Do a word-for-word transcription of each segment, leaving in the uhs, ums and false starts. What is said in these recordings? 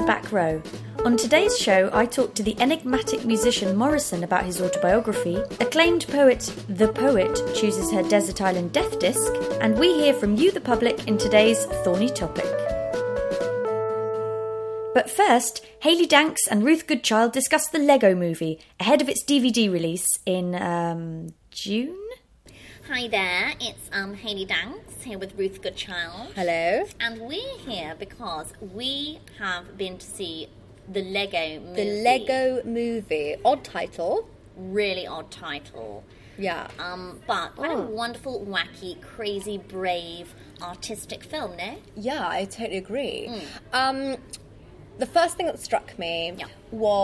to Back Row. On today's show, I talk to the enigmatic musician Morrison about his autobiography, acclaimed poet The Poet chooses her Desert Island Death Disc, and we hear from you, the public, in today's thorny topic. But first, Hayley Danks and Ruth Goodchild discuss the Lego Movie ahead of its D V D release in um, June? Hi there, it's um, Hayley Danks here with Ruth Goodchild. Hello. And we're here because we have been to see the Lego Movie. The Lego Movie. Odd title. Really odd title. Yeah. Um, but what oh. a wonderful, wacky, crazy, brave, artistic film, no? Yeah, I totally agree. Mm. Um, the first thing that struck me yeah.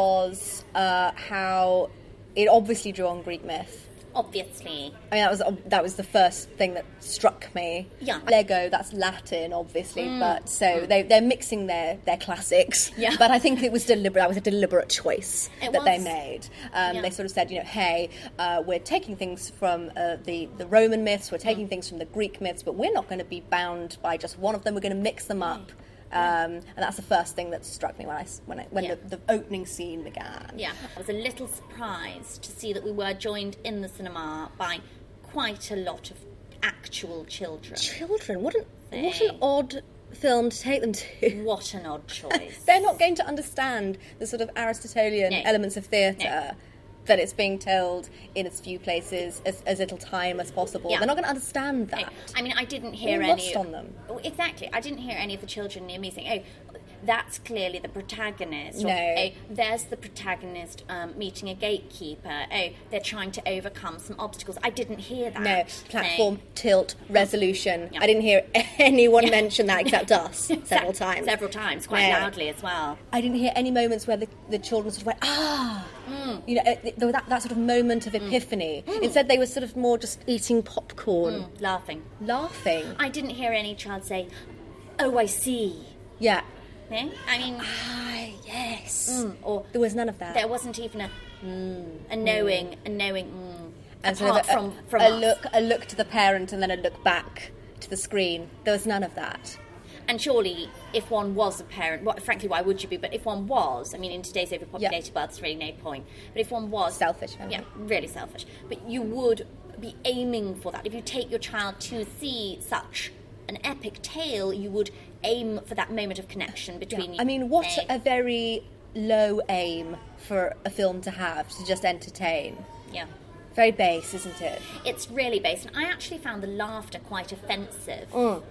was uh, how it obviously drew on Greek myth. Obviously. I mean, that was that was the first thing that struck me. Yeah. Lego, that's Latin, obviously, mm. but so mm. they, they're mixing their, their classics. Yeah. But I think it was deliberate. That was a deliberate choice it that was. they made. Um, yeah. They sort of said, you know, hey, uh, we're taking things from uh, the, the Roman myths, we're taking mm. things from the Greek myths, but we're not going to be bound by just one of them. We're going to mix them up. Yeah. Um, and that's the first thing that struck me when I when I, when yeah. the, the opening scene began. Yeah, I was a little surprised to see that we were joined in the cinema by quite a lot of actual children. Children, what an they, what an odd film to take them to. What an odd choice. They're not going to understand the sort of Aristotelian no. elements of theatre. No. That it's being told in as few places, as, as little time as possible. Yeah. They're not going to understand that. I mean, I didn't hear We're any... lost on them. Oh, exactly. I didn't hear any of the children near me saying, oh, that's clearly the protagonist. No. Or, oh, there's the protagonist um, meeting a gatekeeper. Oh, they're trying to overcome some obstacles. I didn't hear that. No. Platform, saying, tilt, resolution. Yeah. I didn't hear anyone yeah. mention that except us several times. Several times, quite no. loudly as well. I didn't hear any moments where the, the children sort of went, ah! Mm. You know, that, that sort of moment of epiphany. Mm. Instead, they were sort of more just eating popcorn. Mm. Laughing. Laughing. I didn't hear any child say, oh, I see. Yeah. Yeah? I mean... Ah, yes. Mm. Or there was none of that. There wasn't even a mm, a knowing, mm. a knowing, mm, and apart sort of a, from, from a us. look, a look to the parent and then a look back to the screen. There was none of that. And surely, if one was a parent, well, frankly, why would you be? But if one was, I mean, in today's overpopulated yeah. world, there's really no point. But if one was... Selfish. Yeah, really selfish. But you would be aiming for that. If you take your child to see such an epic tale, you would aim for that moment of connection between yeah. you. I mean, what eh? a very low aim for a film to have, to just entertain. Yeah. Very base, isn't it? It's really base. And I actually found the laughter quite offensive. Mm.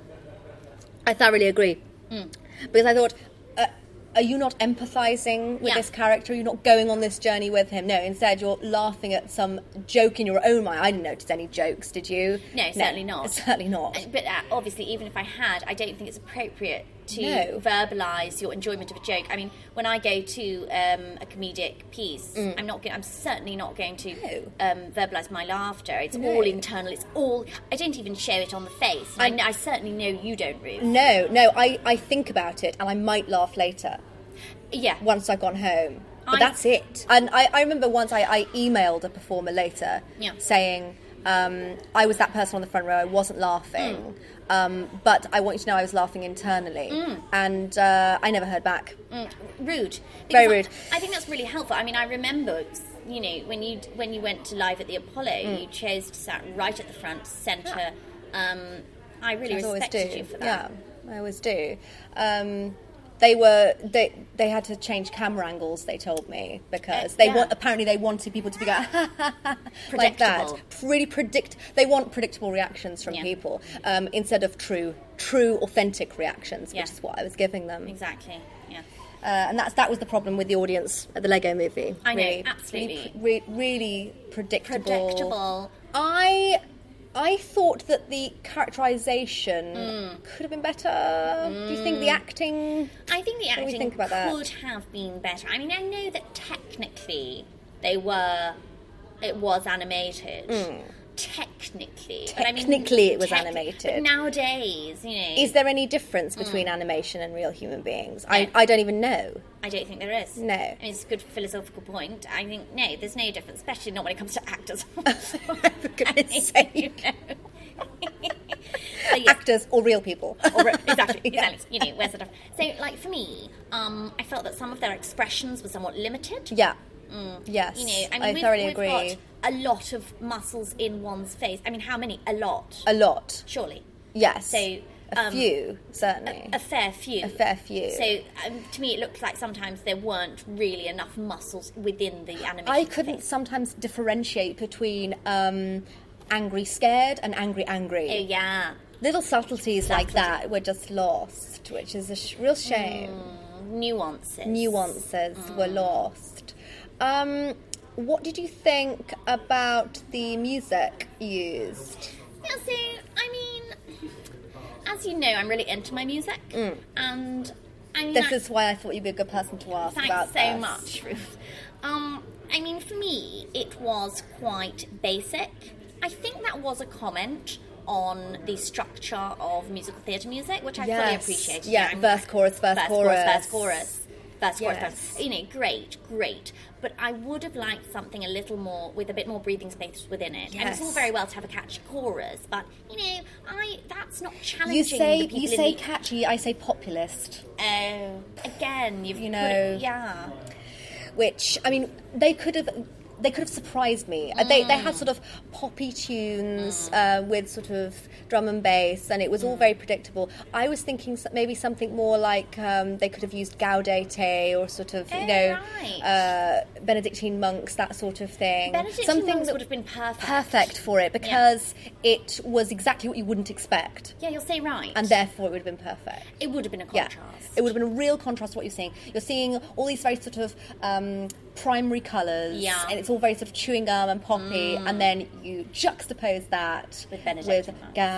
I thoroughly agree. Mm. Because I thought, uh, are you not empathising with yeah. this character? Are you not going on this journey with him? No, instead you're laughing at some joke in your own mind. I didn't notice any jokes, did you? No, certainly no, not. Certainly not. But uh, obviously, even if I had, I don't think it's appropriate to no. verbalise your enjoyment of a joke. I mean, when I go to um, a comedic piece, mm. I'm not. Go- I'm certainly not going to no. um, verbalise my laughter. It's no. all internal. It's all. I don't even show it on the face. I, I certainly know you don't, Ruth. No, no. I, I think about it, and I might laugh later. Yeah. Once I've gone home, but I, that's it. And I, I remember once I, I emailed a performer later, yeah. saying um, I was that person on the front row. I wasn't laughing. Mm. Um, but I want you to know I was laughing internally. Mm. And uh, I never heard back. Mm. Rude. Very rude. I, I think that's really helpful. I mean, I remember, you know, when you when you went to Live at the Apollo, mm. you chose to sit right at the front, centre. Yeah. Um, I really I respected you for that. Yeah, I always do. Um, they were they they had to change camera angles. They told me because uh, they yeah. want apparently they wanted people to be going like that. Really predict. They want predictable reactions from yeah. people um, instead of true, true, authentic reactions, yeah. which is what I was giving them. Exactly. Yeah. Uh, and that's that was the problem with the audience at the Lego Movie. I know, really, absolutely. Really, really predictable. Predictable. I. I thought that the characterisation mm. could have been better. Mm. Do you think the acting... I think the acting think about could that? have been better. I mean, I know that technically they were... It was animated. Mm. Technically. Technically I mean, it was tec- animated. But nowadays, you know... Is there any difference between mm. animation and real human beings? No. I, I don't even know. I don't think there is. No. I mean, it's a good philosophical point. I think, no, there's no difference, especially not when it comes to actors. For goodness sake. You know. So, yes. Actors or real people. Or, exactly, exactly. You know, we're sort of... So, like, for me, um, I felt that some of their expressions were somewhat limited. Yeah. Mm. Yes. You know, I mean, I we've, thoroughly we've agree. got a lot of muscles in one's face. I mean, how many? A lot. A lot. Surely. Yes. So... A Um, few, certainly. A, a fair few. A fair few. So, um, to me, it looked like sometimes there weren't really enough muscles within the animation. I couldn't face. sometimes differentiate between um, angry scared and angry angry. Oh, yeah. Little subtleties Subtlety. like that were just lost, which is a sh- real shame. Mm, nuances. Nuances Mm. were lost. Um, what did you think about the music used? Yeah, so, I mean, as you know, I'm really into my music. Mm. And, I mean... This I, is why I thought you'd be a good person to ask thanks about so this. much, Ruth. Um, I mean, for me, it was quite basic. I think that was a comment on the structure of musical theatre music, which I fully Yes. appreciated. Yeah, You know, verse, chorus, verse, verse, chorus. verse, chorus. Verse, chorus, Yes. verse. You know, great, great. But I would have liked something a little more, with a bit more breathing space within it. And it's Yes. all very well to have a catchy chorus, but, you know, I that's not challenging You say the people you in say the... catchy, I say populist. Oh, again, you've You put know. it, yeah. Which, I mean, they could have they could have surprised me. Uh, They they had sort of poppy tunes uh, with sort of drum and bass, and it was all very predictable. I was thinking so- maybe something more like um, they could have used Gaudete or sort of, you Oh, know, right. uh, Benedictine monks, that sort of thing. Benedictine something monks that would have been perfect. perfect for it because it was exactly what you wouldn't expect, Yeah, you'll say right. and therefore it would have been perfect. it would have been a Yeah, contrast. it would have been a real contrast to what you're seeing. You're seeing all these very sort of um, primary colours, Yeah. and it's all very sort of chewing gum and poppy, and then you juxtapose that With Benedictine with monks.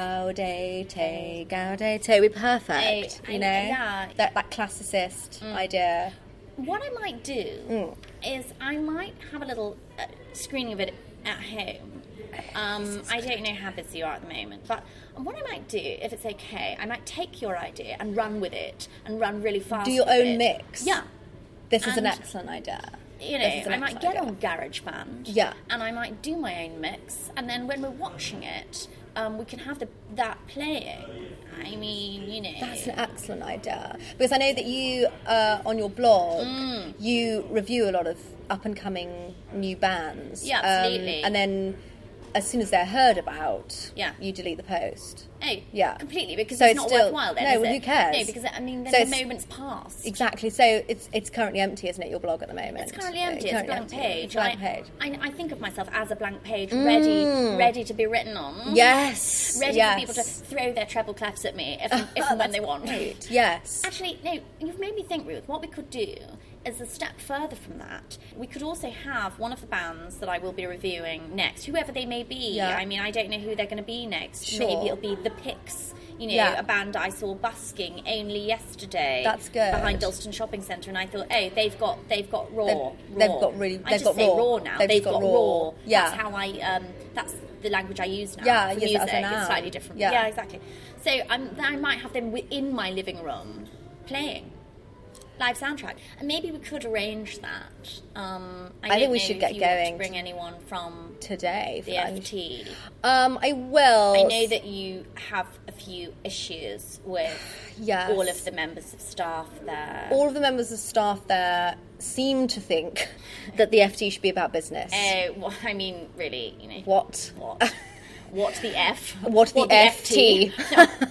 Gaudete, Gaudete, it would be perfect, I- you I- know? yeah. That, that classicist idea. What I might do Mm. is I might have a little uh, screening of it at home. Um, I don't know how busy you are at the moment, but what I might do, if it's okay, I might take your idea and run with it and run really fast. Do your with own it. mix? Yeah. This is an And- excellent idea. You know, This is an I might excellent get idea. on GarageBand, Yeah. and I might do my own mix, and then when we're watching it, um, we can have the, that playing. I mean, you know, That's an excellent idea. Because I know that you, uh, on your blog, Mm. you review a lot of up-and-coming new bands. Yeah, absolutely. Um, and then, as soon as they're heard about, Yeah. you delete the post. oh, Yeah. completely, because So it's, it's not still- worthwhile then, no, is well, it? who cares? No, because, I mean, then So the it's- moment's passed. Exactly. So it's it's currently empty, isn't it, your blog at the moment? It's currently Uh, empty. It's a currently blank empty. page. It's a blank I, page. I, I think of myself as a blank page, ready, ready to be written on. Yes. Ready yes. for people to throw their treble clefs at me if, if and when they want. Great. Yes. Actually, no, you've made me think, Ruth. What we could do is a step further from that. We could also have one of the bands that I will be reviewing next, whoever they may be. Yeah. I mean, I don't know who they're going to be next. Sure. Maybe it'll be The Picks. You know, Yeah. a band I saw busking only yesterday. That's good. Behind Dalston Shopping Centre, and I thought, oh, they've got they've got raw. They've- raw. they've got really- I they've just got say raw. raw now. They've They've, got got, raw. raw. Yeah. That's how I. Um, that's the language I use now. Yeah, for use it as music. a noun. It's slightly different. Yeah. Yeah, exactly. So um, then I might have them within my living room playing live soundtrack, and maybe we could arrange that. Um, I, I don't think we know should if get you want going to bring anyone from Today. the for F that. T. Um, I will. I know that you have a few issues with Yes. all of the members of staff there. All of the members of staff there seem to think that the F T should be about business. Uh, well, I mean, really, you know. What? What? What the F? What the F T? F T?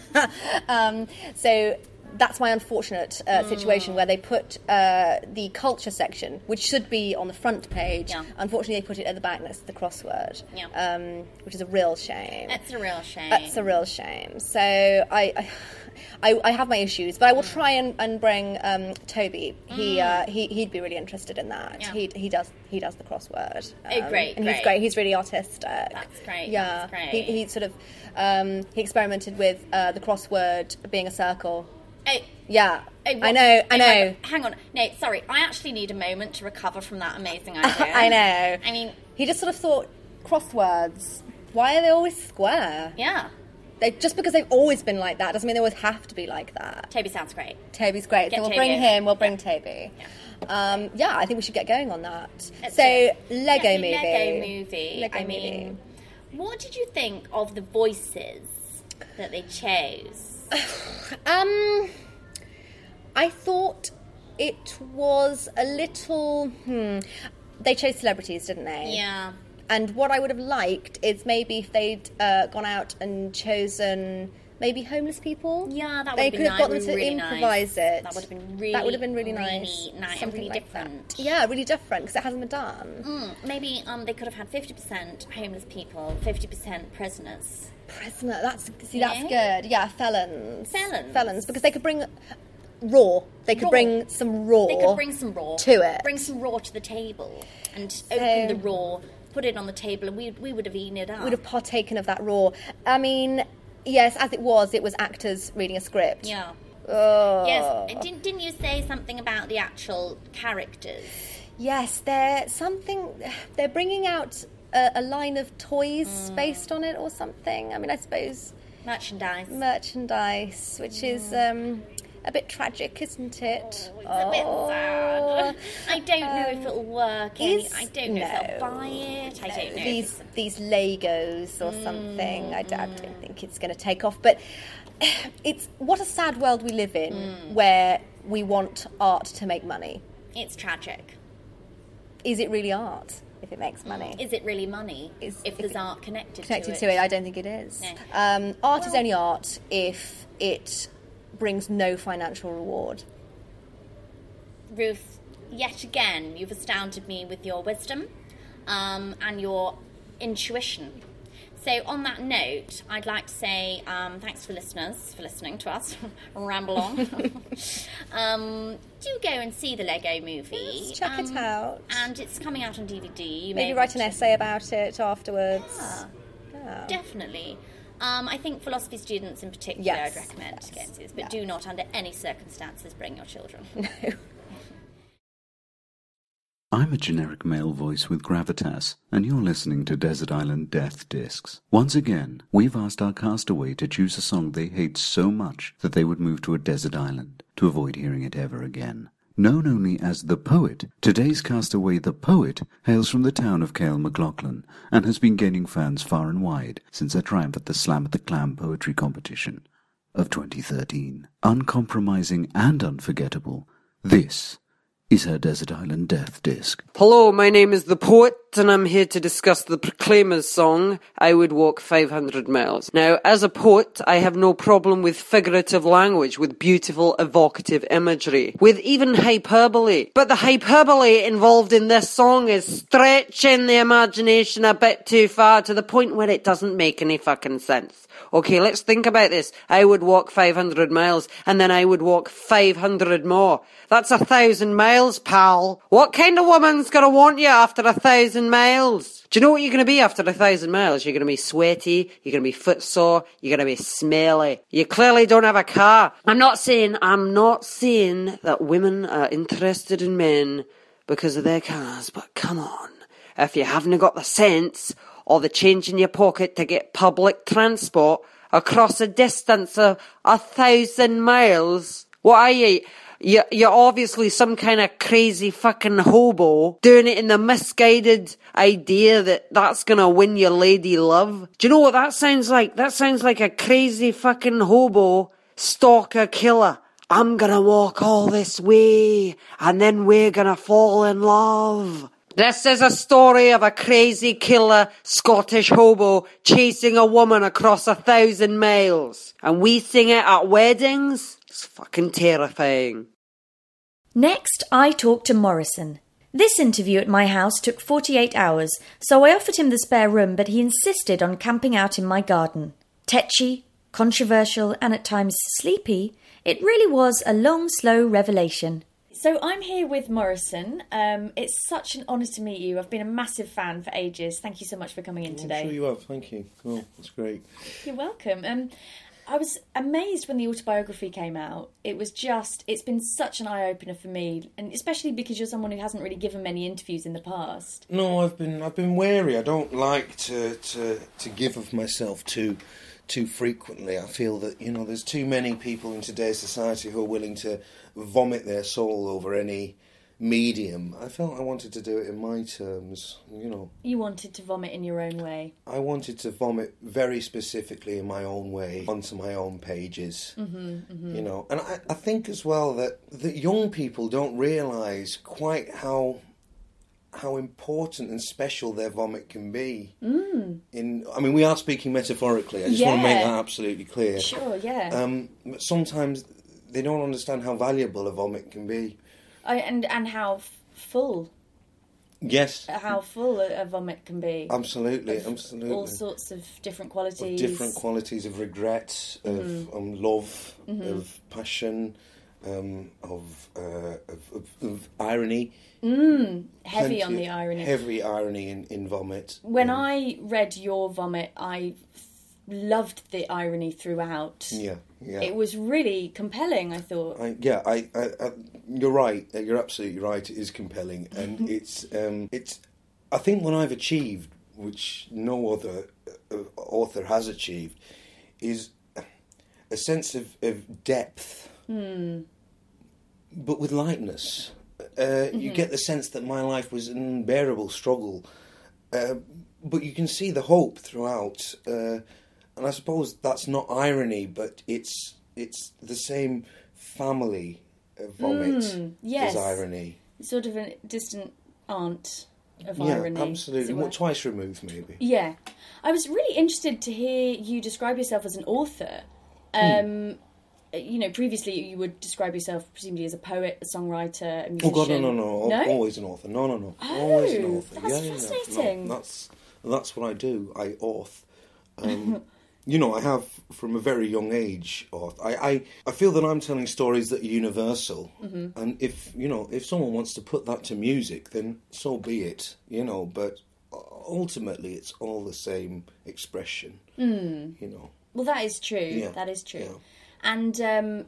um, so that's my unfortunate uh, situation where they put uh, the culture section, which should be on the front page. Yeah. Unfortunately, they put it at the back next to the crossword, Yeah. um, which is a real shame. That's a real shame. That's a real shame. So I, I, I, I have my issues, but I will try and, and bring um, Toby. He, uh, he he'd be really interested in that. Yeah. He he does he does the crossword. Oh, great, And he's great. great. He's really artistic. That's great, Yeah. that's great. He, he sort of um, he experimented with uh, the crossword being a circle. Oh, Yeah. oh, I what- know. I oh, know. hang on, Hang on. No, sorry. I actually need a moment to recover from that amazing idea. I know. I mean, He just sort of thought crosswords. Why are they always square? yeah. They, just because they've always been like that doesn't mean they always have to be like that. Toby sounds great. Toby's great. Get so we'll Toby bring over. him, we'll bring Yeah. Toby. Yeah. Um, yeah, I think we should get going on that. Let's so, do it. Lego Yeah, movie. Lego movie. Lego I movie. mean, what did you think of the voices that they chose? um, I thought it was a little... Hmm, they chose celebrities, didn't they? Yeah. And what I would have liked is maybe if they'd uh, gone out and chosen... maybe homeless people. Yeah, that would they have been could have got nice. them to really improvise nice. it. That would have been really, that would have been really, really nice. nice, Something really like different. That. Yeah, really different because it hasn't been done. Mm, maybe um, they could have had fifty percent homeless people, fifty percent prisoners. Prisoner. That's see, Yeah. that's good. Yeah, felons. Felons. Felons, because they could bring raw. They could Raw. bring some raw. They could bring some raw to it. Bring some raw to the table and open the raw, put it on the table, and we we would have eaten it up. Would have partaken of that raw. I mean, yes, as it was, it was actors reading a script. Yeah. Oh. Yes. Didn't didn't you say something about the actual characters? Yes, they're something. They're bringing out a, a line of toys Mm. based on it or something. I mean, I suppose Merchandise. merchandise, which Mm. is um, a bit tragic, isn't it? It's a bit sad. I don't know if it'll work. Any, is- I don't know if no. they'll buy it. I don't know. These if it's- these Legos or something. I, d- I Mm. don't think it's going to take off. But it's what a sad world we live in, Mm. where we want art to make money. It's tragic. Is it really art if it makes money? Is it really money Is- if if there's it- art connected, Connected to to it? it, I don't think it is. No. Um, art is Well- only art if it brings no financial reward. Ruth, yet again, you've astounded me with your wisdom um, and your intuition. So on that note, I'd like to say um, thanks for listeners, for listening to us ramble on. um, do go and see the Lego movie. Yes, check it Um, out. And it's coming out on D V D. You Maybe may write an want to- essay about it afterwards. Yeah, Yeah. definitely. Um, I think philosophy students in particular Yes, I'd recommend yes, to go and see this, but yeah. do not under any circumstances bring your children. No. I'm a generic male voice with gravitas, and you're listening to Desert Island Death Discs. Once again, we've asked our castaway to choose a song they hate so much that they would move to a desert island to avoid hearing it ever again. Known only as The Poet, today's castaway The Poet hails from the town of Cale McLaughlin and has been gaining fans far and wide since her triumph at the Slam at the Clam poetry competition of twenty thirteen. Uncompromising and unforgettable, this is her Desert Island Death Disc. Hello, my name is The Poet, and I'm here to discuss the Proclaimers song, I Would Walk five hundred miles. Now, as a poet, I have no problem with figurative language, with beautiful, evocative imagery, with even hyperbole. But the hyperbole involved in this song is stretching the imagination a bit too far, to the point where it doesn't make any fucking sense. Okay, let's think about this. I would walk five hundred miles, and then I would walk five hundred more. That's a thousand miles, pal. What kind of woman's gonna want you after a thousand miles? Do you know what you're gonna be after a thousand miles? You're gonna be sweaty, you're gonna be footsore, you're gonna be smelly. You clearly don't have a car. I'm not saying, I'm not saying that women are interested in men because of their cars, but come on. If you haven't got the sense or the change in your pocket to get public transport across a distance of a thousand miles, what are you? You're, you're obviously some kind of crazy fucking hobo doing it in the misguided idea that that's gonna win your lady love. Do you know what that sounds like? That sounds like a crazy fucking hobo stalker killer. I'm gonna walk all this way and then we're gonna fall in love. This is a story of a crazy killer Scottish hobo chasing a woman across a thousand miles. And we sing it at weddings? It's fucking terrifying. Next, I talked to Morrison. This interview at my house took forty-eight hours, so I offered him the spare room, but he insisted on camping out in my garden. Tetchy, controversial, and at times sleepy, it really was a long, slow revelation. So I'm here with Morrison. Um, it's such an honour to meet you. I've been a massive fan for ages. Thank you so much for coming in today. I'm sure you have. Thank you. Cool. That's great. You're welcome. Um, I was amazed when the autobiography came out. It was just, it's been such an eye-opener for me, and especially because you're someone who hasn't really given many interviews in the past. No, I've been I've been wary. I don't like to to, to give of myself too too frequently. I feel that, you know, there's too many people in today's society who are willing to vomit their soul over any medium. I felt I wanted to do it in my terms, you know. You wanted to vomit in your own way. I wanted to vomit very specifically in my own way onto my own pages, Mm-hmm, mm-hmm. you know. And I, I think as well that, that young people don't realise quite how how important and special their vomit can be. Mm. In, I mean, we are speaking metaphorically. I just want to make Yeah. that absolutely clear. Sure, yeah. Um, but sometimes they don't understand how valuable a vomit can be. I, and and how f- full, Yes, how full a, a vomit can be. absolutely, Of absolutely. All sorts of different Of qualities. different qualities of regret, of Mm-hmm. um, love, of passion, um, of, uh, of, of of irony. Mm, heavy Plenty on the of irony. Heavy irony in, in vomit. When Um, I read your vomit, I f- loved the irony throughout. yeah, yeah. It was really compelling, I thought. I, yeah, I, I, I, you're right. uh, You're absolutely right. It is compelling, and it's, um, it's. I think what I've achieved, which no other uh, author has achieved, is a sense of, of depth, Hmm. but with lightness. Uh, You get the sense that my life was an unbearable struggle, uh, but you can see the hope throughout. Uh, and I suppose that's not irony, but it's it's the same family of vomit Mm, yes. as irony. Sort of a distant aunt of Yeah, irony. as absolutely. it Well, were. twice removed, maybe. Yeah. I was really interested to hear you describe yourself as an author. Um, You know, previously you would describe yourself presumably as a poet, a songwriter, a Oh musician. God, no, no, no! No? Always an author. No, no, no. Oh, Always an author. that's yeah, yeah, fascinating. No, that's that's what I do. I author. Um, you know, I have from a very young age. Author. I, I I feel that I'm telling stories that are universal, Mm-hmm. and if you know, if someone wants to put that to music, then so be it. You know, but ultimately, it's all the same expression. Mm. You know. Well, that is true. Yeah, That is true. yeah. And um,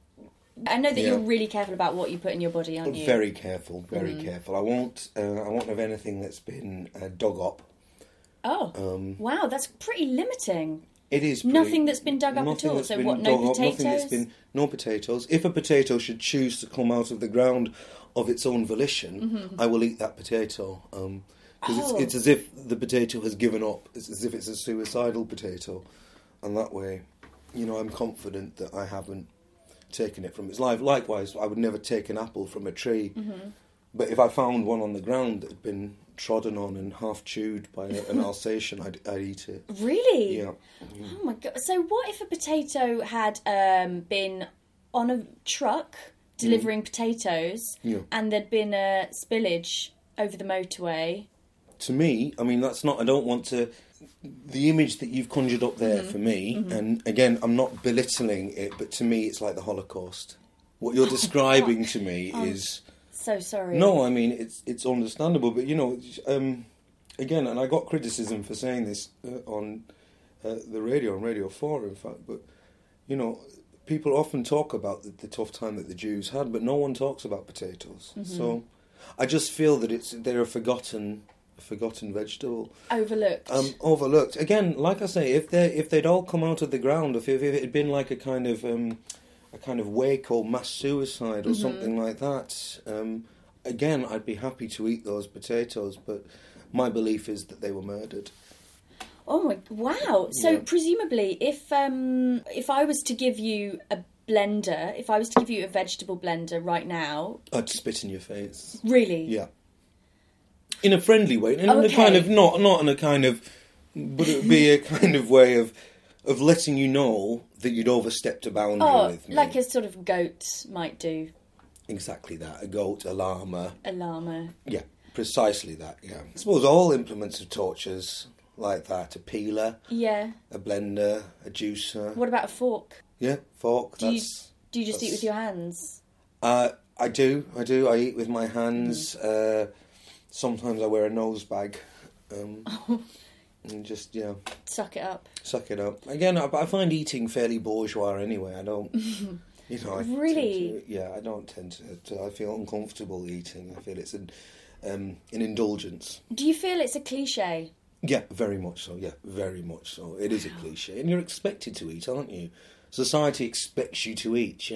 I know that Yeah. you're really careful about what you put in your body, aren't you? Very careful, very Mm. careful. I won't. Uh, I won't have anything that's been uh, dug up. Oh, Um, wow, that's pretty limiting. It is pretty, Nothing that's been dug up at nothing all? that's So been what, no dug up, nothing that's potatoes? been no potatoes. If a potato should choose to come out of the ground of its own volition, I will eat that potato. Um, because Oh. it's, it's as if the potato has given up. It's as if it's a suicidal potato, and that way, you know, I'm confident that I haven't taken it from its life. Likewise, I would never take an apple from a tree. Mm-hmm. But if I found one on the ground that had been trodden on and half chewed by a, an Alsatian, I'd, I'd eat it. Really? Yeah. Oh my god. So what if a potato had um, been on a truck delivering potatoes Yeah. and there'd been a spillage over the motorway? To me, I mean, that's not, I don't want to, the image that you've conjured up there for me, and again, I'm not belittling it, but to me, it's like the Holocaust. What you're describing to me is, So sorry. no, I mean, it's it's understandable, but you know, um, again, and I got criticism for saying this uh, on uh, the radio, on Radio four, in fact, but, you know, people often talk about the, the tough time that the Jews had, but no one talks about potatoes. So I just feel that it's they're a forgotten... A forgotten vegetable, Overlooked. um, overlooked. Again, like I say, if they if they'd all come out of the ground, if, if it had been like a kind of um, a kind of wake or mass suicide or something like that, um, again, I'd be happy to eat those potatoes. But my belief is that they were murdered. Oh my! Wow. So Yeah. presumably, if um, if I was to give you a blender, if I was to give you a vegetable blender right now, I'd spit in your face. really, Yeah, in a friendly way, in Okay. a kind of not not in a kind of, but it'd be a kind of way of of letting you know that you'd overstepped a boundary oh, with me. like a sort of goat might do, Exactly that. A goat, a llama. a llama. Yeah, precisely that, yeah. I suppose all implements of tortures like that, a peeler, Yeah. a blender, a juicer. What about a fork? Yeah, fork, Do you that's... do you just eat that's- with your hands? Uh, I do, I do. I eat with my hands. Uh, sometimes I wear a nose bag. Um, and just, yeah, Suck it up. suck it up. Again, I, I find eating fairly bourgeois anyway. I don't... You know, I tend Really? to- yeah, I don't tend to, to. I feel uncomfortable eating. I feel it's an um, an indulgence. Do you feel it's a cliche? Yeah, very much so. Yeah, very much so. It is a cliche, and you're expected to eat, aren't you? Society expects you to eat. You know,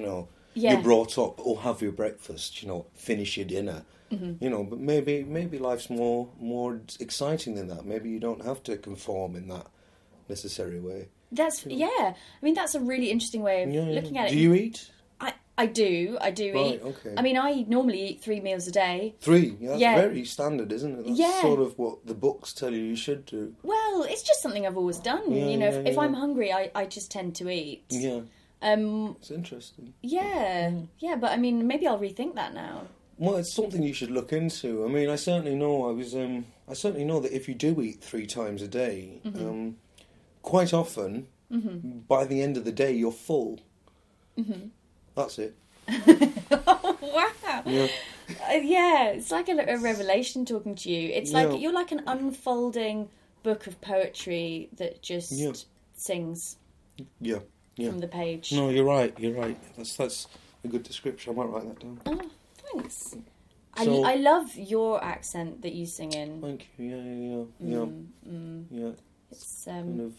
Yeah. you're brought up, or have your breakfast, you know, finish your dinner. Mm-hmm. You know, but maybe maybe life's more more exciting than that. Maybe you don't have to conform in that necessary way. That's yeah. I mean, that's a really interesting way of Yeah, yeah. looking at it. Do you eat? I I do. I do Right, eat. okay. I mean, I normally eat three meals a day. Three? Yeah, that's Yeah. very standard, isn't it? That's Yeah. sort of what the books tell you you should do. Well, it's just something I've always done. Yeah, you know, yeah, if, if yeah. I'm hungry, I, I just tend to eat. Yeah, Um. it's interesting. Yeah. Yeah. But I mean, maybe I'll rethink that now. Well, it's something you should look into. I mean, I certainly know. I was. Um, I certainly know that if you do eat three times a day, Mm-hmm. um, quite often, by the end of the day, you're full. Mm-hmm. That's it. Oh, wow. Yeah. Uh, yeah, it's like a, a revelation talking to you. It's like Yeah. you're like an unfolding book of poetry that just Yeah. sings Yeah. Yeah. from the page. No, you're right. You're right. That's that's a good description. I might write that down. Oh, thanks. So- I, I love your accent that you sing in. Thank you. Yeah, yeah, yeah, Mm, mm. yeah. yeah. It's Kind um,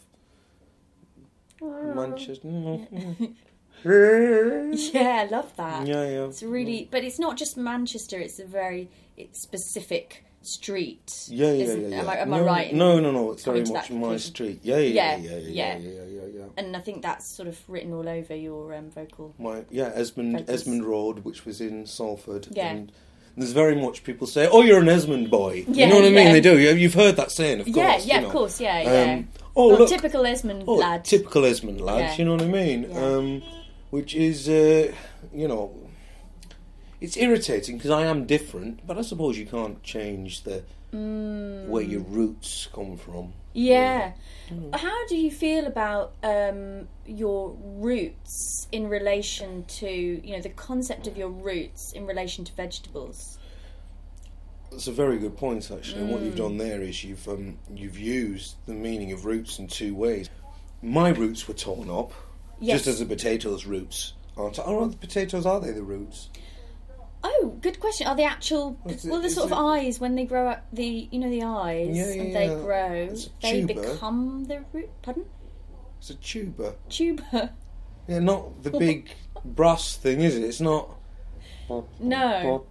of Manchester. Mm. yeah, I love that. Yeah, yeah. It's really, but it's not just Manchester. It's a very it's specific street. Yeah, yeah, yeah, isn't- yeah. Am I, am no, I right? in No, no, no. It's coming very to much that my conclusion? street. Yeah, yeah, Yeah, yeah, yeah, yeah, yeah. yeah, yeah, yeah, yeah. And I think that's sort of written all over your um, vocal. My yeah, Esmond Focus. Esmond Road, which was in Salford. Yeah. And there's very much people say, "Oh, you're an Esmond boy." Yeah, you know what I mean? yeah. They do. You- You've heard that saying, of Yeah, course. yeah, you of know. course, yeah, yeah. Um, oh, Well, look, typical Esmond oh, lad. typical Esmond lad. Yeah. You know what I mean? Yeah. Um, which is, uh, you know, it's irritating because I am different, but I suppose you can't change the Mm. where your roots come from. Yeah. Mm. How do you feel about um, your roots in relation to, you know, the concept of your roots in relation to vegetables? That's a very good point, actually. And what you've Mm. done there is you've um, you've used the meaning of roots in two ways. My roots were torn up, Yes. just as the potatoes' roots aren't. Oh, the potatoes, are they the roots? Oh, good question. Are the actual Is it- well the is sort of it- eyes when they grow up? The you know the eyes Yeah, yeah, and they yeah. grow, It's a they tuber. become the root. Pardon, It's a tuber. tuber. Yeah, not the big brass thing, is it? It's not. No.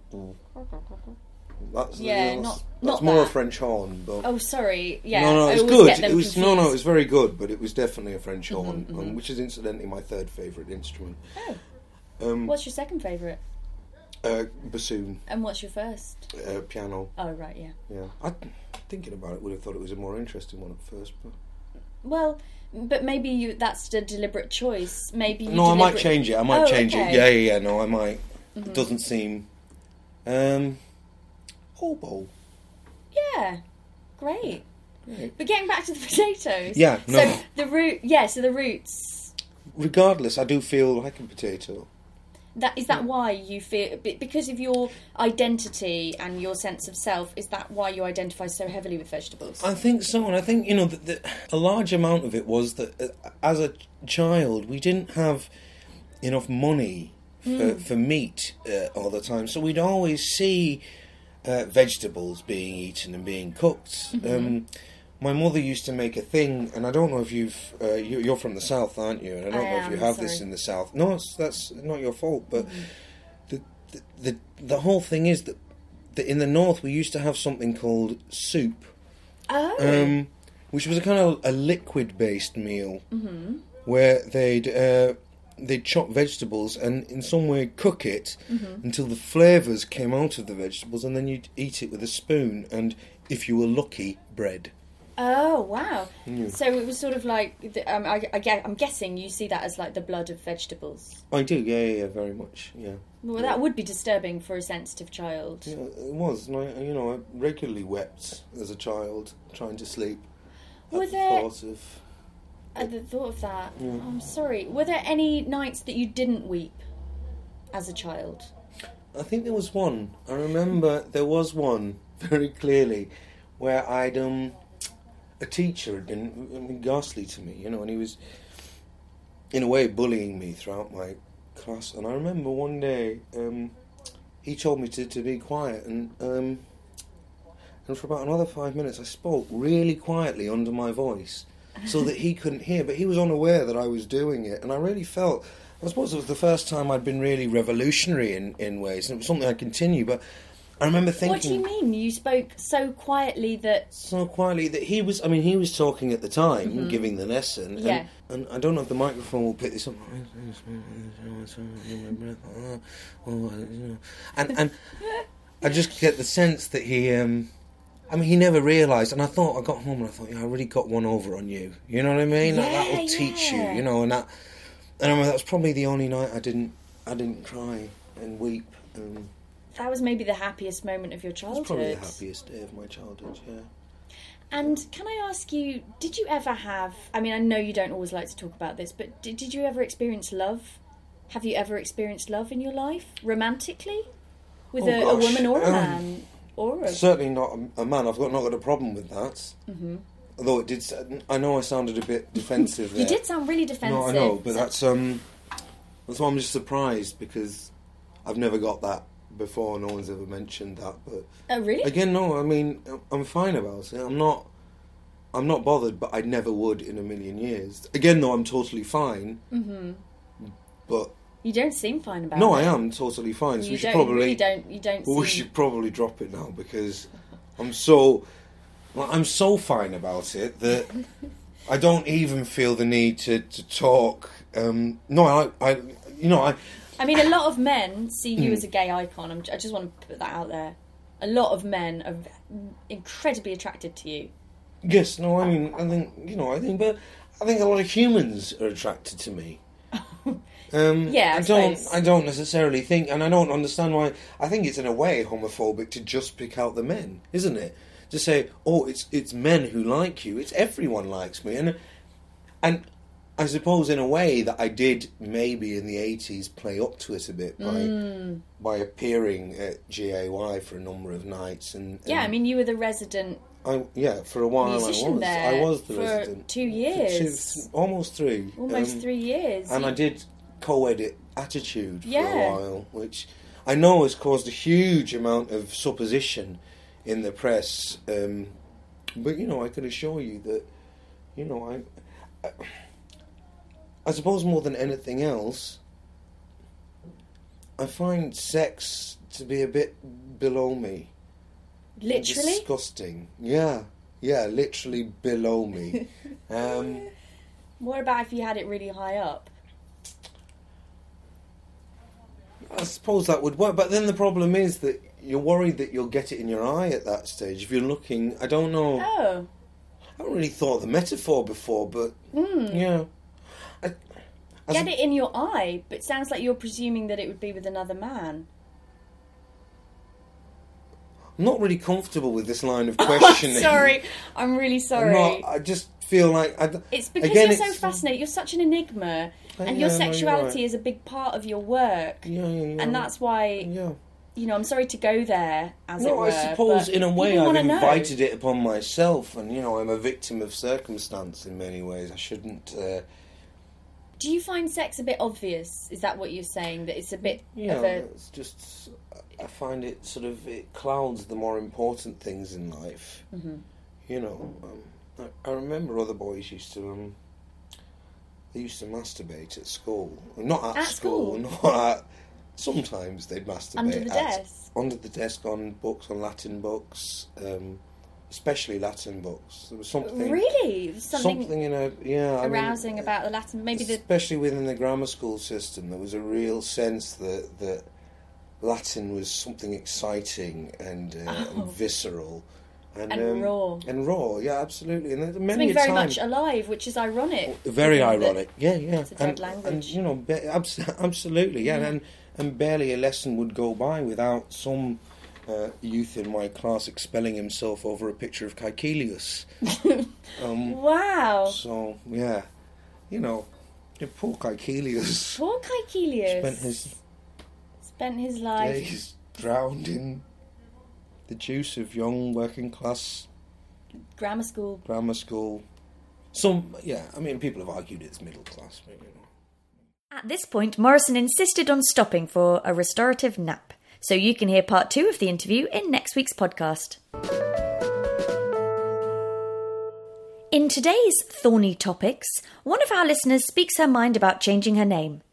That's, Yeah, that's, not- that's not more a that. French horn, but. Oh, sorry. Yeah. no, no, I it's always good. get them It was no, no, it confused. was very good, but it was definitely a French horn, mhm. um, which is incidentally my third favourite instrument. Oh. Um, What's your second favourite? uh, bassoon, And what's your first? uh, piano. Oh, right, yeah. Yeah, I thinking about it would have thought it was a more interesting one at first, but Well, but maybe you, that's a deliberate choice. Maybe you no, I might deliberate- change it. I might Oh, change okay. it. Yeah, yeah, yeah. No, I might. Mhm. It doesn't seem. Um, oboe. Yeah, great. Right. But getting back to the potatoes. Yeah, no. So the root, yeah. So the roots. Regardless, I do feel like a potato. That is that why you feel be- because of your identity and your sense of self. Is that why you identify so heavily with vegetables? I think so, and I think you know that, that a large amount of it was that uh, as a child we didn't have enough money for, for meat uh, all the time, so we'd always see uh, vegetables being eaten and being cooked. Um, my mother used to make a thing, and I don't know if you've uh, you, you're from the south, aren't you? And I don't I know if you am, have this sorry. in the south. No, it's, that's not your fault, but the, the the the whole thing is that, that in the north we used to have something called soup. Oh. Um, which was a kind of a liquid-based meal where they'd uh, they'd chop vegetables and in some way cook it until the flavours came out of the vegetables, and then you'd eat it with a spoon and, if you were lucky, bread. Oh wow! So it was sort of like the, um, I, I get, I'm guessing you see that as like the blood of vegetables. I do, yeah, yeah, yeah, very much, yeah. Well, that would be disturbing for a sensitive child. Yeah, it was, and I, you know, I regularly wept as a child trying to sleep at Were the there- thought of. At the thought of that, Yeah. I'm sorry. Were there any nights that you didn't weep as a child? I think there was one. I remember there was one very clearly where I'd um a teacher had been, I mean, ghastly to me, you know, and he was in a way bullying me throughout my class. And I remember one day um, he told me to, to be quiet, and um, and for about another five minutes I spoke really quietly under my voice, so that he couldn't hear. But he was unaware that I was doing it, and I really felt, I suppose it was the first time I'd been really revolutionary in, in ways, and it was something I continue, but I remember thinking... What do you mean? You spoke so quietly that... So quietly that he was, I mean, he was talking at the time, mm-hmm. giving the lesson, and, yeah. and I don't know if the microphone will pick this up. And, and I just get the sense that he... Um, I mean, he never realised, and I thought, I got home and I thought, yeah, I really got one over on you. You know what I mean? Yeah, that, that will teach yeah. you, you know, and that... And I remember that was probably the only night I didn't, I didn't cry and weep. Um, that was maybe the happiest moment of your childhood. It was probably the happiest day of my childhood, yeah. And can I ask you, did you ever have... I mean, I know you don't always like to talk about this, but did, did you ever experience love? Have you ever experienced love in your life, romantically? With oh, a, a woman or a um, man? Or a... Certainly not a, a man. I've got not got a problem with that. Mm-hmm. Although it did... I know I sounded a bit defensive there. You did sound really defensive. No, I know, but that's... um. That's why I'm just surprised, because I've never got that before. No one's ever mentioned that. But oh, really? Again, no. I mean, I'm fine about it. I'm not. I'm not bothered, but I never would in a million years. Again, though, I'm totally fine. Mm-hmm. But you don't seem fine about no, it. I am totally fine. So you we should don't, probably really don't. You don't. Well, seem... we should probably drop it now, because I'm so. Well, I'm so fine about it that I don't even feel the need to to talk. Um, no, I, I, you know, I. I mean, a lot of men see you mm. as a gay icon. I'm, I just want to put that out there. A lot of men are incredibly attracted to you. Yes, no, I mean, I think you know, I think, but I think a lot of humans are attracted to me. Um, yeah, I, I don't. suppose. I don't necessarily think, and I don't understand why. I think it's in a way homophobic to just pick out the men, isn't it? To say, oh, it's it's men who like you. It's everyone likes me, and and. I suppose in a way that I did maybe in the eighties play up to it a bit by mm. by appearing at G A Y for a number of nights and, and yeah, I mean you were the resident I yeah for a while musician I was there I was the for resident two years for two, almost three almost um, three years and you... I did co-edit Attitude for yeah. a while, which I know has caused a huge amount of supposition in the press, um, but you know I can assure you that you know I. I I suppose more than anything else, I find sex to be a bit below me. Literally? Disgusting. Yeah. Yeah, literally below me. um, what about if you had it really high up? I suppose that would work, but then the problem is that you're worried that you'll get it in your eye at that stage. If you're looking, I don't know. Oh. I haven't really thought of the metaphor before, but mm. yeah. I, Get it in your eye, but it sounds like you're presuming that it would be with another man. I'm not really comfortable with this line of questioning. Oh, I'm sorry, I'm really sorry. I'm not, I just feel like... I, it's because again, you're so it's, fascinated, you're such an enigma, uh, and yeah, your sexuality no, right. is a big part of your work. Yeah, yeah, yeah. And that's why... Yeah. You know, I'm sorry to go there, as no, it were. I suppose in a way I've invited know. it upon myself, and, you know, I'm a victim of circumstance in many ways. I shouldn't... Uh, Do you find sex a bit obvious? Is that what you're saying? That it's a bit yeah, of a... it's just... I find it sort of... It clouds the more important things in life. Mm-hmm. You know, um, I, I remember other boys used to... Um, they used to masturbate at school. Not at, at school, school? not at... Sometimes they'd masturbate. Under the at, desk? Under the desk on books, on Latin books... Um, especially Latin books. There was something... Really? Something, something in a... Yeah, arousing I mean, about the Latin... Maybe the... Especially within the grammar school system, there was a real sense that, that Latin was something exciting and, uh, oh. and visceral. And, and um, raw. And raw, yeah, absolutely. And many something a very time, much alive, which is ironic. Very ironic, yeah, yeah. It's a dead and, language. And, you know, be, abs- absolutely, yeah. yeah. And, and barely a lesson would go by without some... Uh, youth in my class expelling himself over a picture of Caecilius. um, wow. So, yeah. You know, poor Caecilius. Poor Caecilius. Spent his... Spent his life... days drowned in the juice of young working class... Grammar school. Grammar school. Some, yeah, I mean, people have argued it's middle class, but, you know. At this point, Morrison insisted on stopping for a restorative nap. So you can hear part two of the interview in next week's podcast. In today's Thorny Topics, one of our listeners speaks her mind about changing her name.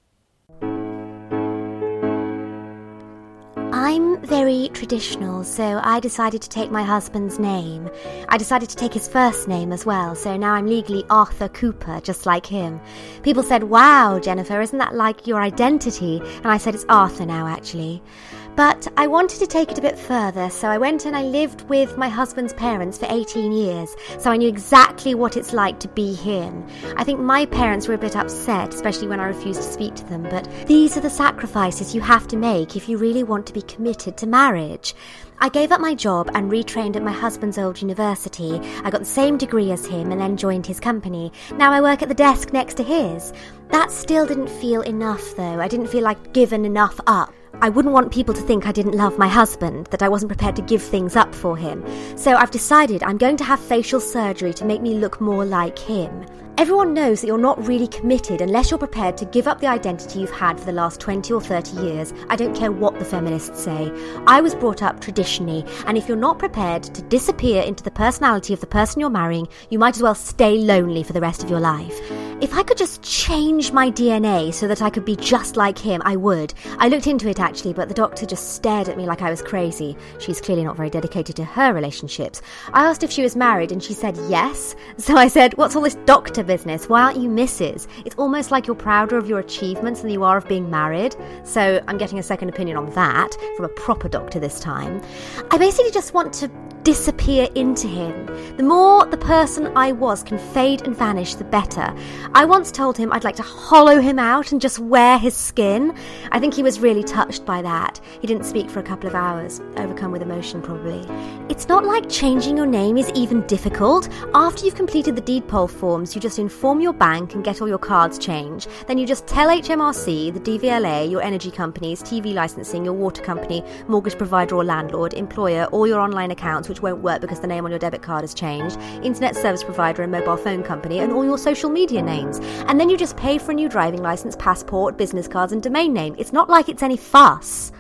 I'm very traditional, so I decided to take my husband's name. I decided to take his first name as well, so now I'm legally Arthur Cooper, just like him. People said, "Wow, Jennifer, isn't that like your identity?" And I said, "It's Arthur now, actually." But I wanted to take it a bit further, so I went and I lived with my husband's parents for eighteen years, so I knew exactly what it's like to be him. I think my parents were a bit upset, especially when I refused to speak to them, but these are the sacrifices you have to make if you really want to be committed to marriage. I gave up my job and retrained at my husband's old university. I got the same degree as him and then joined his company. Now I work at the desk next to his. That still didn't feel enough, though. I didn't feel like given enough up. I wouldn't want people to think I didn't love my husband, that I wasn't prepared to give things up for him. So I've decided I'm going to have facial surgery to make me look more like him. Everyone knows that you're not really committed unless you're prepared to give up the identity you've had for the last twenty or thirty years. I don't care what the feminists say. I was brought up traditionally, and if you're not prepared to disappear into the personality of the person you're marrying, you might as well stay lonely for the rest of your life. If I could just change my D N A so that I could be just like him, I would. I looked into it actually, but the doctor just stared at me like I was crazy. She's clearly not very dedicated to her relationships. I asked if she was married and she said yes. So I said, "What's all this doctor business? Why aren't you Missus? It's almost like you're prouder of your achievements than you are of being married." So I'm getting a second opinion on that from a proper doctor this time. I basically just want to disappear into him. The more the person I was can fade and vanish, the better. I once told him I'd like to hollow him out and just wear his skin. I think he was really touched by that. He didn't speak for a couple of hours, overcome with emotion probably. It's not like changing your name is even difficult. After you've completed the deed poll forms, you just inform your bank and get all your cards changed. Then you just tell H M R C, the D V L A, your energy companies, T V licensing, your water company, mortgage provider or landlord, employer, all your online accounts, which won't work because the name on your debit card has changed, internet service provider and mobile phone company, and all your social media names. And then you just pay for a new driving licence, passport, business cards and domain name. It's not like it's any fuss.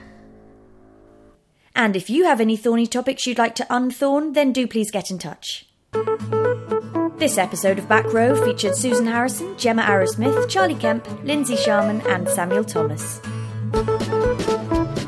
And if you have any thorny topics you'd like to unthorn, then do please get in touch. This episode of Back Row featured Susan Harrison, Gemma Arrowsmith, Charlie Kemp, Lindsay Sharman and Samuel Thomas.